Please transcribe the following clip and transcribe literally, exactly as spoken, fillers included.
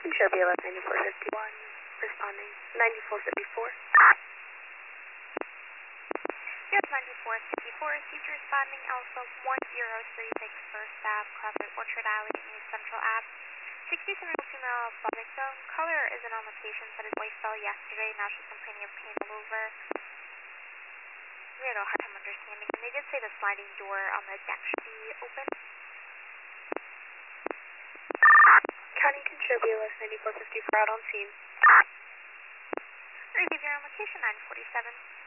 Sherby eleven ninety-four fifty-one, responding ninety-four fifty-four. Yes, ninety-four fifty-four, received responding Alpha one zero three six First Ave, Classic Orchard Alley, East Central Ave. sixty-seven female pelvic zone. Caller isn't on location, said his wife fell yesterday. Now she's complaining of pain all over. We had a hard time understanding. And they did say the sliding door on the deck should be open. County Sherby eleven ninety-four fifty-four out on scene. Receive your on location nine forty-seven.